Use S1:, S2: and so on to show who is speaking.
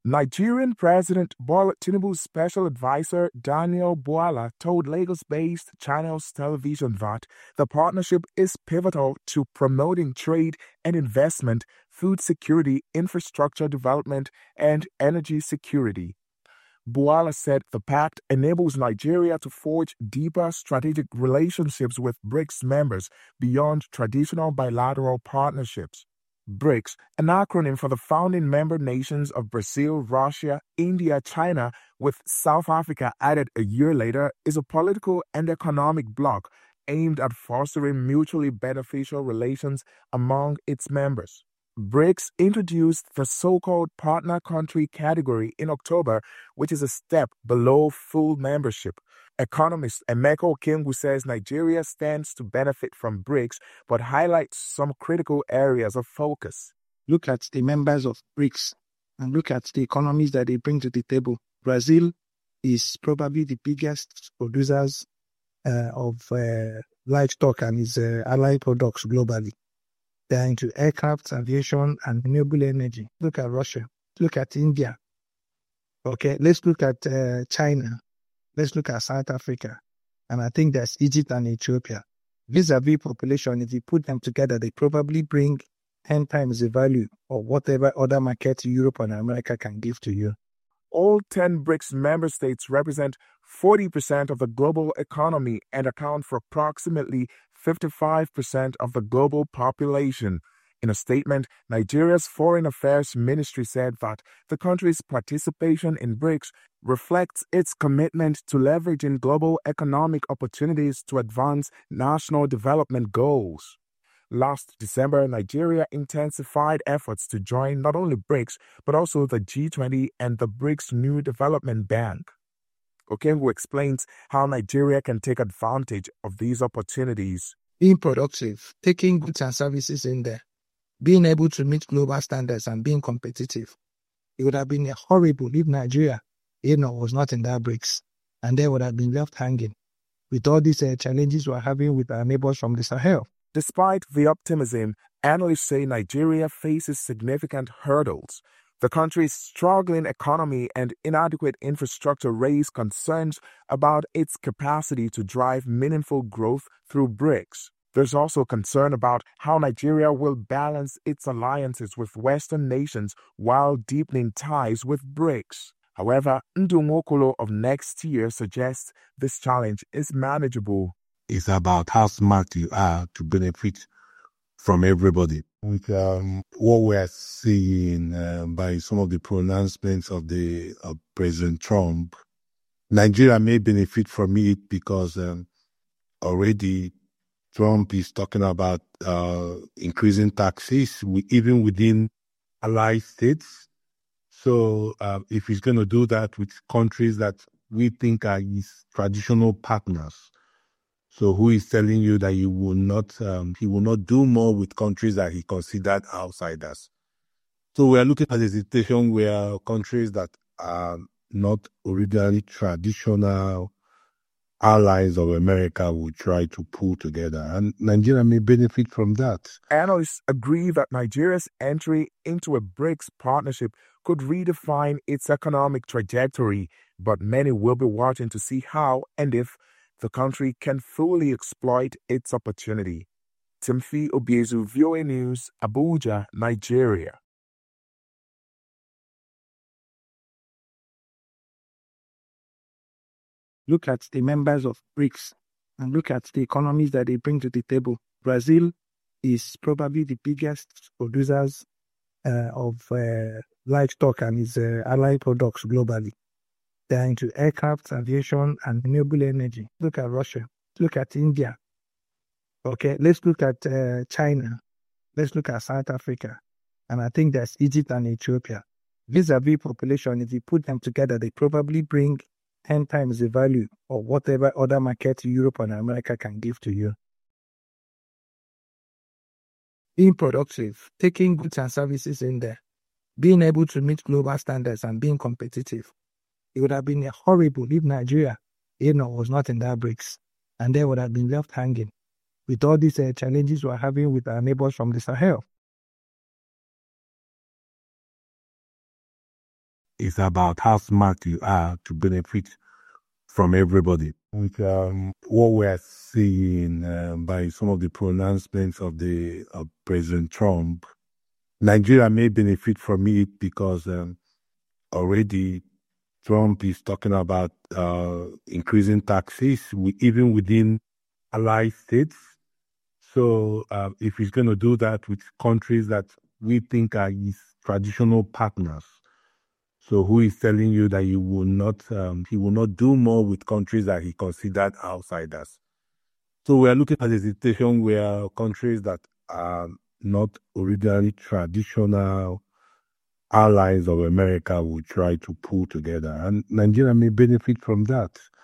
S1: Nigerian President Bola Tinubu's special advisor Daniel Bwala told Lagos-based Channels Television that the partnership is pivotal to promoting trade and investment, food security, infrastructure development, and energy security. Bwala said the pact enables Nigeria to forge deeper strategic relationships with BRICS members beyond traditional bilateral partnerships. BRICS, an acronym for the founding member nations of Brazil, Russia, India, China, with South Africa added a year later, is a political and economic bloc aimed at fostering mutually beneficial relations among its members. BRICS introduced the so-called partner country category in October, which is a step below full membership. Economist Emeka Okengwu says Nigeria stands to benefit from BRICS, but highlights some critical areas of focus.
S2: Look at the members of BRICS and look at the economies that they bring to the table. Brazil is probably the biggest producers of livestock and its allied products globally. They are into aircraft, aviation, and renewable energy. Look at Russia. Look at India. Okay, let's look at China. Let's look at South Africa. And I think there's Egypt and Ethiopia. Vis-a-vis population, if you put them together, they probably bring 10 times the value of whatever other market Europe and America can give to you.
S1: All 10 BRICS member states represent 40% of the global economy and account for approximately 55% of the global population. In a statement, Nigeria's Foreign Affairs Ministry said that the country's participation in BRICS reflects its commitment to leveraging global economic opportunities to advance national development goals. Last December, Nigeria intensified efforts to join not only BRICS, but also the G20 and the BRICS New Development Bank. Okengwu explains how Nigeria can take advantage of these opportunities.
S2: Being productive, taking goods and services in there, being able to meet global standards and being competitive. It would have been horrible if Nigeria, was not in that BRICS, and they would have been left hanging with all these challenges we're having with our neighbors from the Sahel.
S1: Despite the optimism, analysts say Nigeria faces significant hurdles. The country's struggling economy and inadequate infrastructure raise concerns about its capacity to drive meaningful growth through BRICS. There's also concern about how Nigeria will balance its alliances with Western nations while deepening ties with BRICS. However, Ndu Nwokolo of Next Year suggests this challenge is manageable.
S3: It's about how smart you are to benefit from everybody. With what we are seeing by some of the pronouncements of President Trump, Nigeria may benefit from it because already Trump is talking about increasing taxes even within allied states. So if he's going to do that with countries that we think are his traditional partners, so who is telling you that he will not do more with countries that he considered outsiders? So we are looking at a situation where countries that are not originally traditional allies of America will try to pull together, and Nigeria may benefit from that.
S1: Analysts agree that Nigeria's entry into a BRICS partnership could redefine its economic trajectory, but many will be watching to see how and if the country can fully exploit its opportunity. Timothy Obiezu, VOA News, Abuja, Nigeria.
S2: Look at the members of BRICS and look at the economies that they bring to the table. Brazil is probably the biggest producers of livestock and its allied products globally. They are into aircraft, aviation, and renewable energy. Look at Russia. Look at India. Okay, let's look at China. Let's look at South Africa. And I think there's Egypt and Ethiopia. Vis-a-vis population, if you put them together, they probably bring 10 times the value of whatever other market Europe and America can give to you. Being productive, taking goods and services in there, being able to meet global standards and being competitive. It would have been horrible if Nigeria, was not in that BRICS, and they would have been left hanging with all these challenges we're having with our neighbors from the Sahel.
S3: It's about how smart you are to benefit from everybody. With what we're seeing by some of the pronouncements of President Trump, Nigeria may benefit from it because already Trump is talking about increasing taxes, even within allied states. So if he's going to do that with countries that we think are his traditional partners, so who is telling you that he will not do more with countries that he considered outsiders? So we are looking at a situation where countries that are not originally traditional allies of America will try to pull together, and Nigeria may benefit from that.